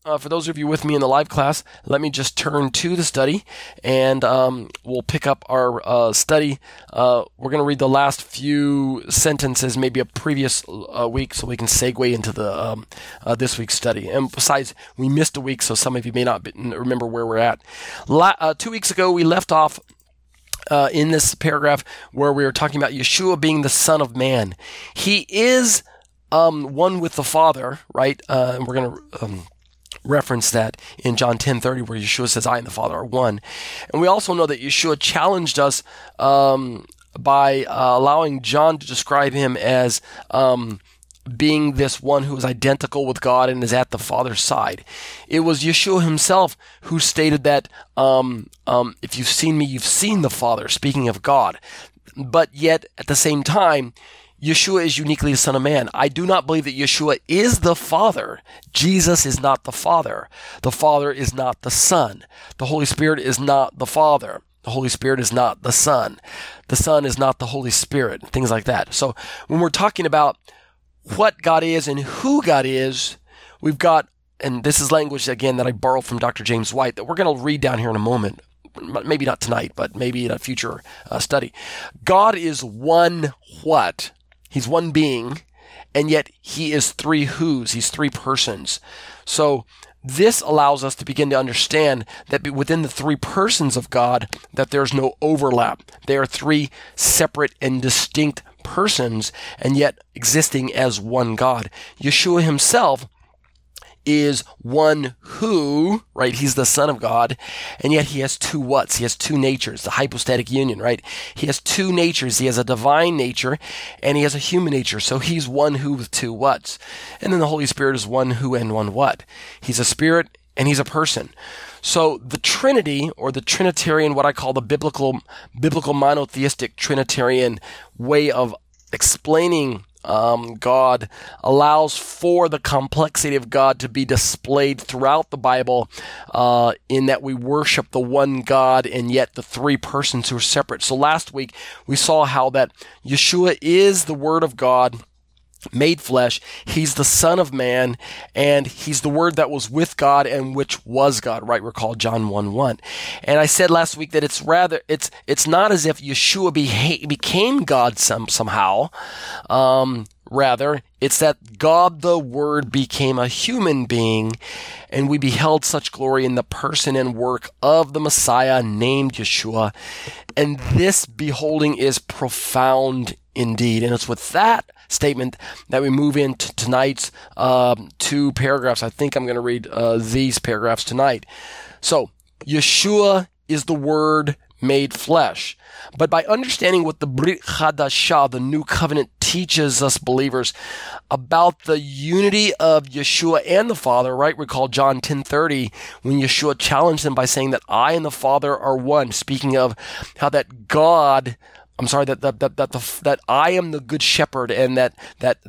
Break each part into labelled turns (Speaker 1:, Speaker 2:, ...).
Speaker 1: for those of you with me in the live class, let me just turn to the study, and we'll pick up our study. We're going to read the last few sentences, maybe a previous week, so we can segue into the this week's study. And besides, we missed a week, so some of you may not remember where we're at. 2 weeks ago, we left off in this paragraph where we were talking about Yeshua being the Son of Man. He is one with the Father, right? And we're going to reference that in John 10:30, where Yeshua says, I and the Father are one. And we also know that Yeshua challenged us by allowing John to describe him as being this one who is identical with God and is at the Father's side. It was Yeshua himself who stated that if you've seen me, you've seen the Father, speaking of God. But yet, at the same time, Yeshua is uniquely the Son of Man. I do not believe that Yeshua is the Father. Jesus is not the Father. The Father is not the Son. The Holy Spirit is not the Father. The Holy Spirit is not the Son. The Son is not the Holy Spirit. Things like that. So when we're talking about what God is and who God is, we've got, and this is language, again, that I borrowed from Dr. James White, that we're going to read down here in a moment. Maybe not tonight, but maybe in a future study. God is one what? He's one being, and yet he is three who's. He's three persons. So this allows us to begin to understand that within the three persons of God, that there's no overlap. They are three separate and distinct persons, and yet existing as one God. Yeshua himself is one who, right? He's the Son of God, and yet he has two whats. He has two natures, the hypostatic union, right? He has two natures. He has a divine nature, and he has a human nature. So he's one who with two whats. And then the Holy Spirit is one who and one what. He's a spirit, and he's a person. So the Trinity, or the Trinitarian, what I call the biblical monotheistic Trinitarian way of explaining God, allows for the complexity of God to be displayed throughout the Bible, in that we worship the one God and yet the three persons who are separate. So last week we saw how that Yeshua is the Word of God made flesh. He's the Son of Man, and he's the Word that was with God and which was God, right? Recall John 1:1. And I said last week that it's not as if Yeshua became God somehow. Rather, it's that God the Word became a human being, and we beheld such glory in the person and work of the Messiah named Yeshua. And this beholding is profound indeed. And it's with that statement that we move into tonight's 2 paragraphs. I think I'm going to read these paragraphs tonight. So, Yeshua is the Word made flesh. But by understanding what the Brit Hadashah, the New Covenant, teaches us believers about the unity of Yeshua and the Father, right? Recall John 10:30, when Yeshua challenged them by saying that I and the Father are one, speaking of how that God, that I am the good shepherd, and that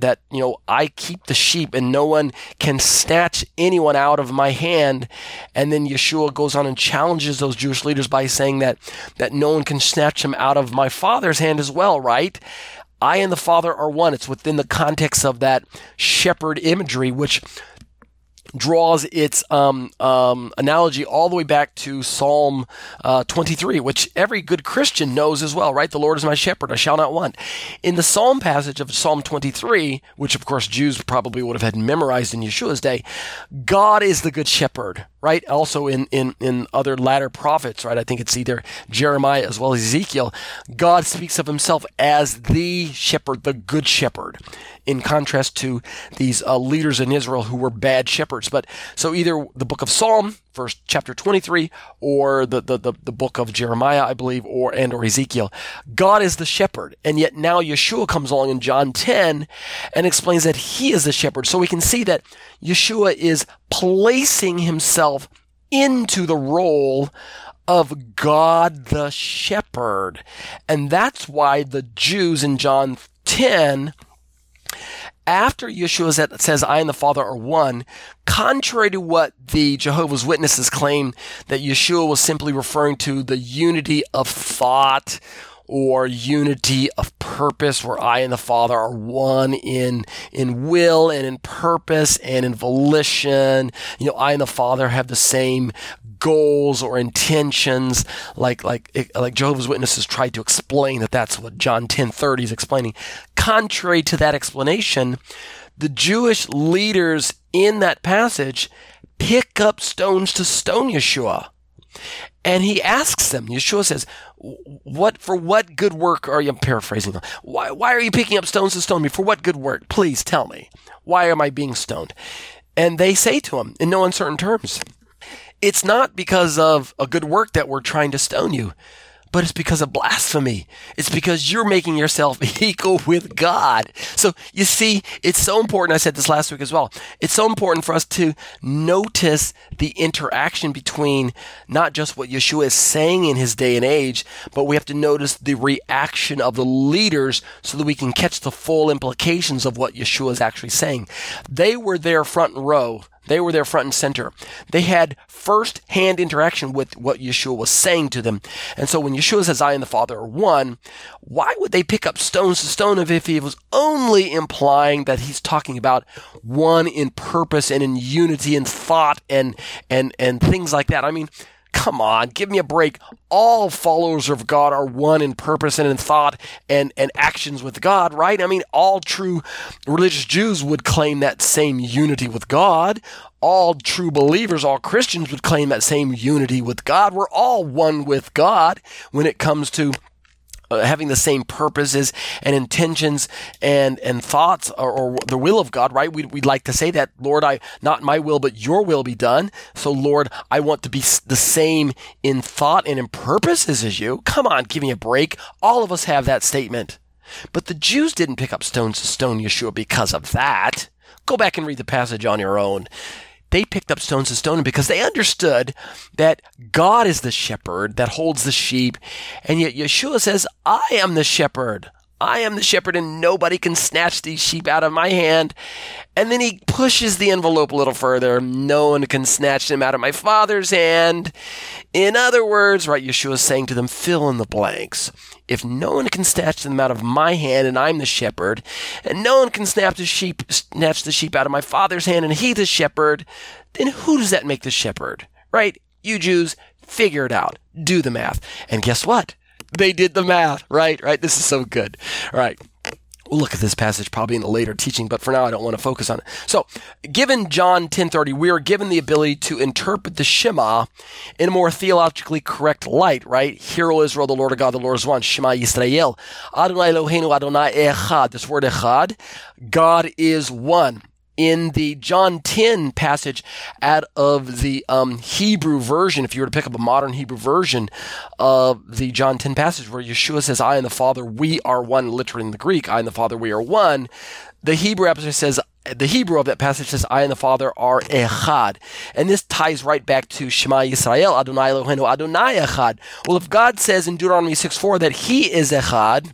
Speaker 1: I keep the sheep and no one can snatch anyone out of my hand. And then Yeshua goes on and challenges those Jewish leaders by saying that no one can snatch him out of my Father's hand as well, right? I and the Father are one. It's within the context of that shepherd imagery, which draws its analogy all the way back to Psalm 23, which every good Christian knows as well, right? The Lord is my shepherd, I shall not want. In the Psalm passage of Psalm 23, which of course Jews probably would have had memorized in Yeshua's day, God is the good shepherd, right? Also in other latter prophets, right? I think it's either Jeremiah as well as Ezekiel. God speaks of himself as the shepherd, the good shepherd, in contrast to these leaders in Israel who were bad shepherds. But so either the book of Psalm, chapter 23, or the book of Jeremiah, I believe, or Ezekiel, God is the shepherd. And yet now Yeshua comes along in John 10 and explains that he is the shepherd. So we can see that Yeshua is placing himself into the role of God the shepherd. And that's why the Jews in John 10, after Yeshua says, I and the Father are one, contrary to what the Jehovah's Witnesses claim, that Yeshua was simply referring to the unity of thought or unity of purpose, where I and the Father are one in will and in purpose and in volition. I and the Father have the same goals or intentions, like Jehovah's Witnesses tried to explain that's what John 10:30 is explaining. Contrary to that explanation, the Jewish leaders in that passage pick up stones to stone Yeshua. And he asks them, Yeshua says, for what good work are you, I'm paraphrasing, why are you picking up stones to stone me? For what good work? Please tell me. Why am I being stoned? And they say to him in no uncertain terms, it's not because of a good work that we're trying to stone you, but it's because of blasphemy. It's because you're making yourself equal with God. So you see, it's so important. I said this last week as well. It's so important for us to notice the interaction between not just what Yeshua is saying in his day and age, but we have to notice the reaction of the leaders so that we can catch the full implications of what Yeshua is actually saying. They were there front row. They were there front and center. They had first-hand interaction with what Yeshua was saying to them. And so when Yeshua says, I and the Father are one, why would they pick up stones to stone him if he was only implying that he's talking about one in purpose and in unity and thought and things like that? I mean, come on, give me a break. All followers of God are one in purpose and in thought and actions with God, right? I mean, all true religious Jews would claim that same unity with God. All true believers, all Christians would claim that same unity with God. We're all one with God when it comes to having the same purposes and intentions and thoughts or the will of God, right? We'd like to say that, Lord, not my will, but your will be done. So, Lord, I want to be the same in thought and in purposes as you. Come on, give me a break. All of us have that statement. But the Jews didn't pick up stones to stone Yeshua because of that. Go back and read the passage on your own. They picked up stones to stone him because they understood that God is the shepherd that holds the sheep. And yet Yeshua says, I am the shepherd. I am the shepherd and nobody can snatch these sheep out of my hand. And then he pushes the envelope a little further. No one can snatch them out of my Father's hand. In other words, right, Yeshua is saying to them, fill in the blanks. If no one can snatch them out of my hand and I'm the shepherd, and no one can snatch the sheep out of my Father's hand and he the shepherd, then who does that make the shepherd? Right? You Jews, figure it out. Do the math. And guess what? They did the math, right? This is so good. All right. We'll look at this passage probably in a later teaching, but for now I don't want to focus on it. So, given John 10:30, we are given the ability to interpret the Shema in a more theologically correct light, right? Hear, O Israel, the Lord our God, the Lord is one. Shema Yisrael. Adonai Eloheinu, Adonai Echad. This word Echad, God is one. In the John 10 passage out of the Hebrew version, if you were to pick up a modern Hebrew version of the John 10 passage where Yeshua says, I and the Father, we are one, literally in the Greek, I and the Father, we are one, the Hebrew of that passage says, I and the Father are Echad. And this ties right back to Shema Yisrael, Adonai Eloheinu, Adonai Echad. Well, if God says in Deuteronomy 6:4 that he is Echad,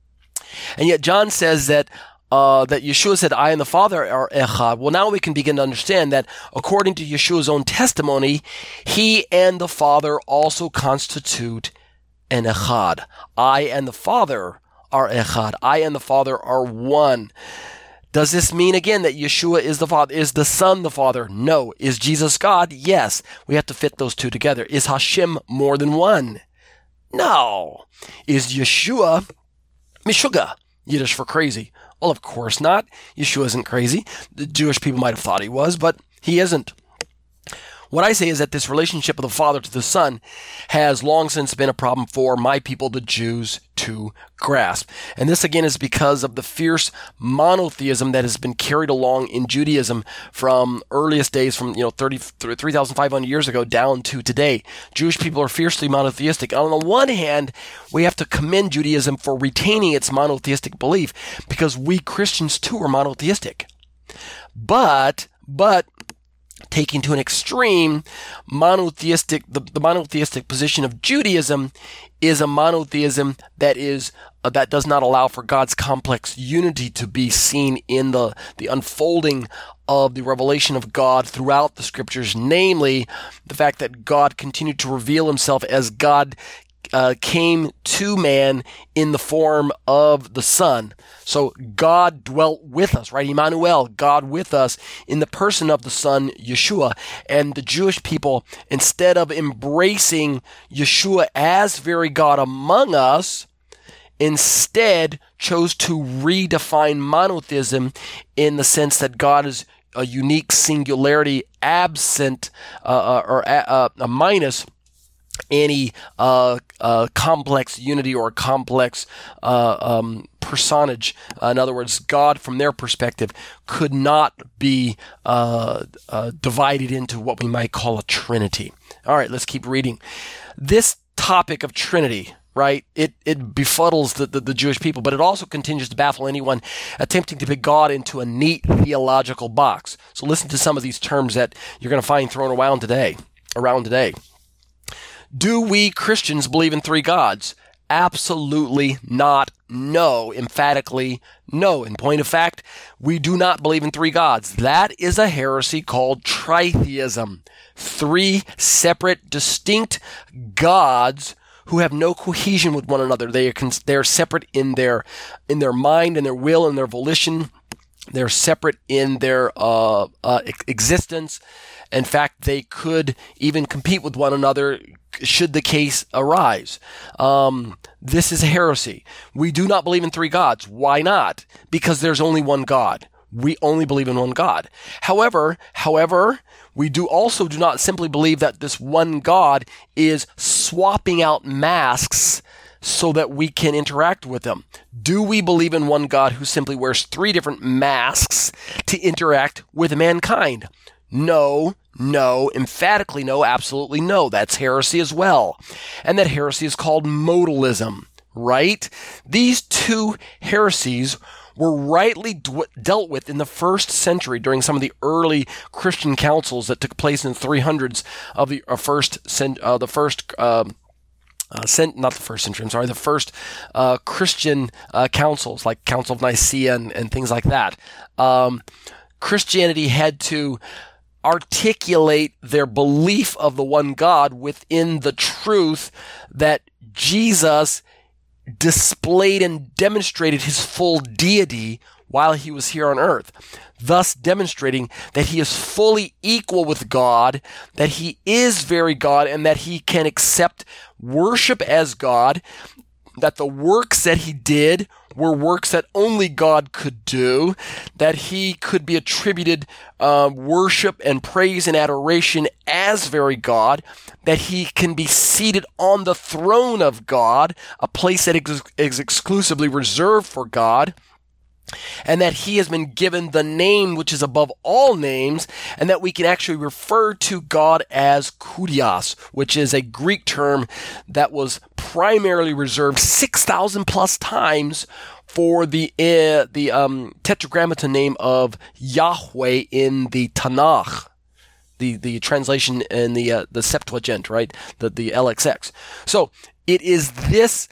Speaker 1: and yet John says that Yeshua said, I and the Father are Echad. Well, now we can begin to understand that according to Yeshua's own testimony, he and the Father also constitute an Echad. I and the Father are Echad. I and the Father are one. Does this mean again that Yeshua is the Father? Is the Son the Father? No. Is Jesus God? Yes. We have to fit those two together. Is Hashem more than one? No. Is Yeshua Meshuggah, Yiddish for crazy? Well, of course not. Yeshua isn't crazy. The Jewish people might have thought he was, but he isn't. What I say is that this relationship of the Father to the Son has long since been a problem for my people, the Jews, to grasp. And this again is because of the fierce monotheism that has been carried along in Judaism from earliest days, from 3,500 years ago down to today. Jewish people are fiercely monotheistic. On the one hand, we have to commend Judaism for retaining its monotheistic belief because we Christians too are monotheistic. But taking to an extreme, the monotheistic position of Judaism is a monotheism that does not allow for God's complex unity to be seen in the unfolding of the revelation of God throughout the scriptures, namely the fact that God continued to reveal himself as God came to man in the form of the Son. So God dwelt with us, right? Emmanuel, God with us in the person of the Son, Yeshua. And the Jewish people, instead of embracing Yeshua as very God among us, instead chose to redefine monotheism in the sense that God is a unique singularity absent minus any complex unity or complex personage. In other words, God, from their perspective, could not be divided into what we might call a trinity. All right, let's keep reading. This topic of Trinity, right, it befuddles the Jewish people, but it also continues to baffle anyone attempting to put God into a neat theological box. So listen to some of these terms that you're going to find thrown around today. Do we Christians believe in three gods? Absolutely not. No. Emphatically no. In point of fact, we do not believe in three gods. That is a heresy called tritheism. Three separate, distinct gods who have no cohesion with one another. They are separate in their mind and their will and their volition. They're separate in their existence. In fact, they could even compete with one another should the case arise. This is a heresy. We do not believe in three gods. Why not? Because there's only one God. We only believe in one God. However, we do not simply believe that this one God is swapping out masks so that we can interact with them. Do we believe in one God who simply wears three different masks to interact with mankind? No, emphatically no, absolutely no. That's heresy as well. And that heresy is called modalism, right? These two heresies were rightly dealt with in the first century during some of the early Christian councils that took place in the 300s of the first Christian councils, like Council of Nicaea and things like that. Christianity had to articulate their belief of the one God within the truth that Jesus displayed and demonstrated his full deity while he was here on earth, thus demonstrating that he is fully equal with God, that he is very God, and that he can accept worship as God, that the works that he did were works that only God could do, that he could be attributed worship and praise and adoration as very God, that he can be seated on the throne of God, a place that is exclusively reserved for God, and that he has been given the name which is above all names, and that we can actually refer to God as Kurios, which is a Greek term that was primarily reserved 6,000 plus times for the tetragrammaton name of Yahweh in the Tanakh, the translation in the Septuagint, right? The LXX. So it is this.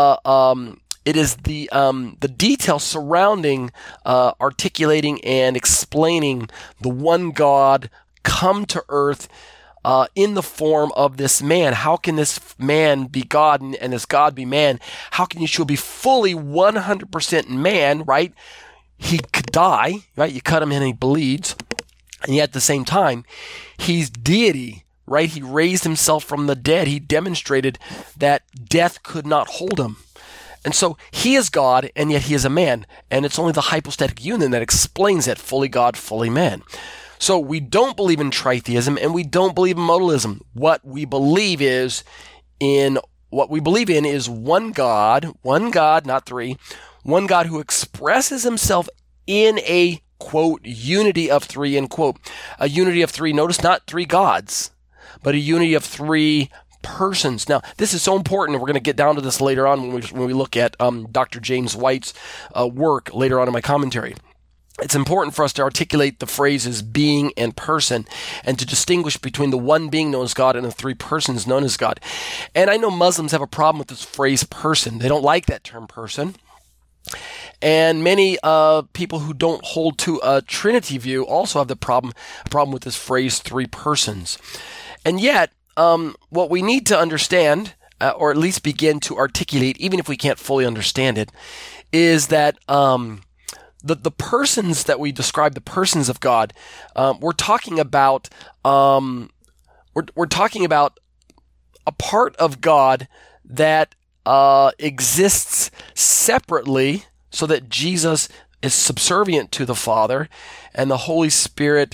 Speaker 1: It is the details surrounding articulating and explaining the one God come to earth in the form of this man. How can this man be God and this God be man? How can Yeshua be fully 100% man, right? He could die, right? You cut him and he bleeds. And yet at the same time, he's deity, right? He raised himself from the dead. He demonstrated that death could not hold him. And so he is God, and yet he is a man. And it's only the hypostatic union that explains that, fully God, fully man. So we don't believe in tritheism, and we don't believe in modalism. What we believe in is one God, not three, one God who expresses himself in a, quote, unity of three, end quote. A unity of three, notice not three gods, but a unity of three persons. Now, this is so important, and we're going to get down to this later on when we look at Dr. James White's work later on in my commentary. It's important for us to articulate the phrases being and person, and to distinguish between the one being known as God and the three persons known as God. And I know Muslims have a problem with this phrase person. They don't like that term person. And many people who don't hold to a Trinity view also have a problem with this phrase three persons. And yet, what we need to understand or at least begin to articulate, even if we can't fully understand it, is that the persons that we describe, the persons of God, we're talking about we're talking about a part of God that exists separately, so that Jesus is subservient to the Father, and the Holy Spirit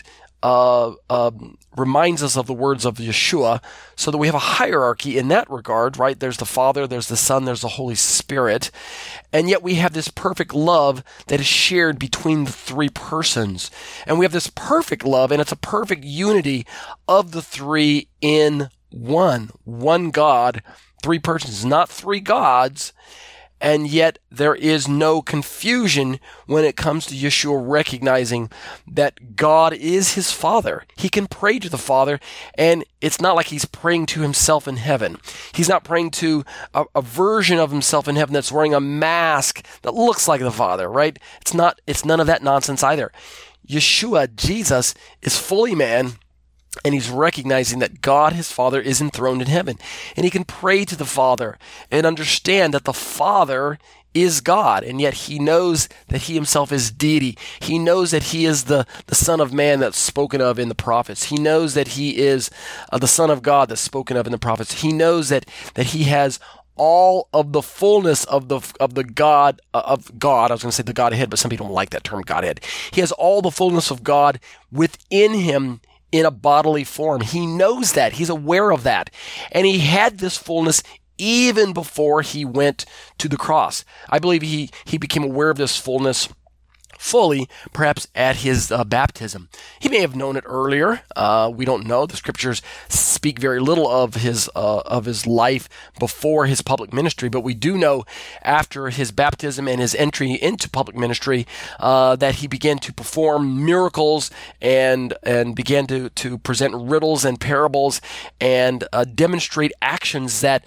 Speaker 1: reminds us of the words of Yeshua, so that we have a hierarchy in that regard, right? There's the Father, there's the Son, there's the Holy Spirit, and yet we have this perfect love that is shared between the three persons. And we have this perfect love, and it's a perfect unity of the three in one God, three persons, not three gods. And yet there is no confusion when it comes to Yeshua recognizing that God is his Father. He can pray to the Father, and it's not like he's praying to himself in heaven. He's not praying to a version of himself in heaven that's wearing a mask that looks like the Father, right? It's none of that nonsense either. Yeshua, Jesus, is fully man, and he's recognizing that God, his Father, is enthroned in heaven. And he can pray to the Father and understand that the Father is God. And yet he knows that he himself is deity. He knows that he is the Son of Man that's spoken of in the prophets. He knows that he is the Son of God that's spoken of in the prophets. He knows that he has all of the fullness of the God of God. I was going to say the Godhead, but some people don't like that term, Godhead. He has all the fullness of God within him in a bodily form. He knows that. He's aware of that. And he had this fullness even before he went to the cross. I believe he became aware of this fullness fully, perhaps at his baptism. He may have known it earlier. We don't know. The scriptures speak very little of his life before his public ministry, but we do know after his baptism and his entry into public ministry that he began to perform miracles and began to present riddles and parables and demonstrate actions that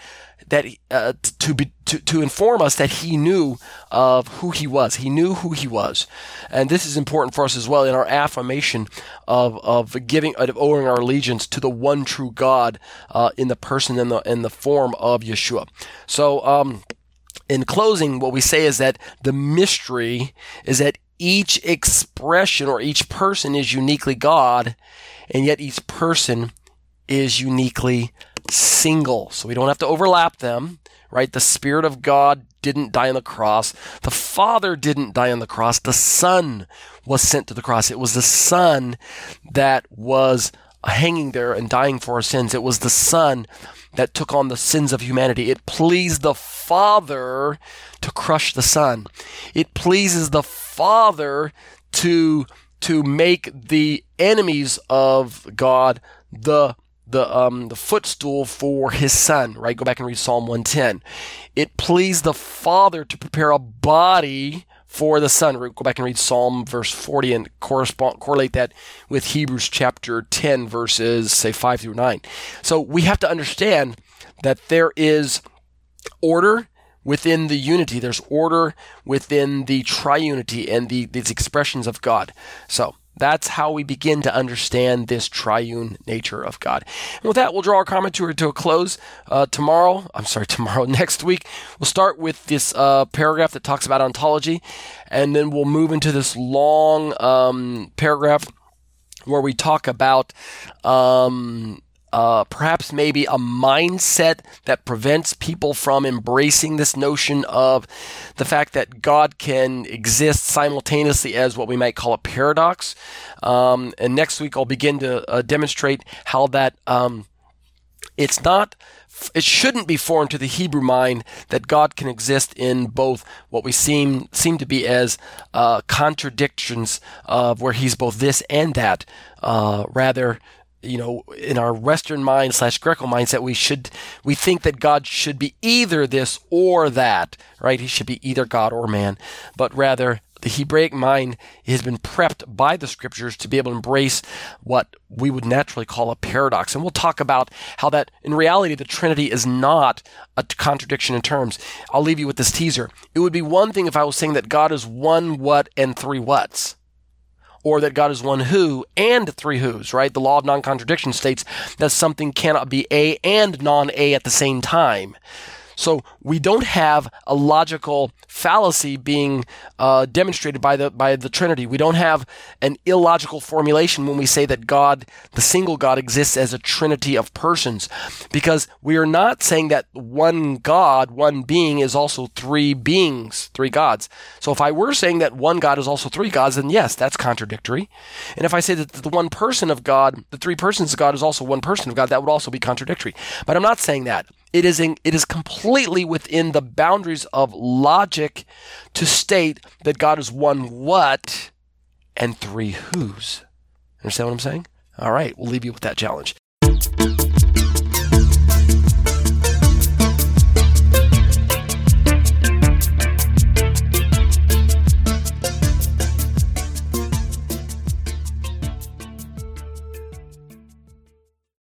Speaker 1: to inform us that he knew of who he was. He knew who he was. And this is important for us as well in our affirmation of owing our allegiance to the one true God in the person and the form of Yeshua. So in closing, what we say is that the mystery is that each expression or each person is uniquely God, and yet each person is uniquely single. So we don't have to overlap them, right? The Spirit of God didn't die on the cross. The Father didn't die on the cross. The Son was sent to the cross. It was the Son that was hanging there and dying for our sins. It was the Son that took on the sins of humanity. It pleased the Father to crush the Son. It pleases the Father to make the enemies of God the footstool for his Son, right? Go back and read Psalm 110. It pleased the Father to prepare a body for the Son. Go back and read Psalm verse 40 and correlate that with Hebrews chapter 10 verses, say, 5 through 9. So we have to understand that there is order within the unity. There's order within the triunity and these expressions of God. So that's how we begin to understand this triune nature of God. And with that, we'll draw our commentary to a close. Next week, we'll start with this paragraph that talks about ontology, and then we'll move into this long paragraph where we talk about perhaps maybe a mindset that prevents people from embracing this notion of the fact that God can exist simultaneously as what we might call a paradox. And next week I'll begin to demonstrate how that it shouldn't be foreign to the Hebrew mind that God can exist in both what we seem to be as contradictions of where he's both this and that, rather, in our Western mind / Greco mindset, we think that God should be either this or that, right? He should be either God or man, but rather the Hebraic mind has been prepped by the scriptures to be able to embrace what we would naturally call a paradox. And we'll talk about how that, in reality, the Trinity is not a contradiction in terms. I'll leave you with this teaser. It would be one thing if I was saying that God is one what and three whats. or that God is one who and three whos, right? The law of non-contradiction states that something cannot be A and non-A at the same time. So we don't have a logical fallacy being demonstrated by the Trinity. We don't have an illogical formulation when we say that God, the single God, exists as a trinity of persons, because we are not saying that one God, one being, is also three beings, three gods. So if I were saying that one God is also three gods, then yes, that's contradictory. And if I say that the one person of God, the three persons of God, is also one person of God, that would also be contradictory. But I'm not saying that. It is completely within the boundaries of logic to state that God is one what and three whos. Understand what I'm saying? All right, we'll leave you with that challenge.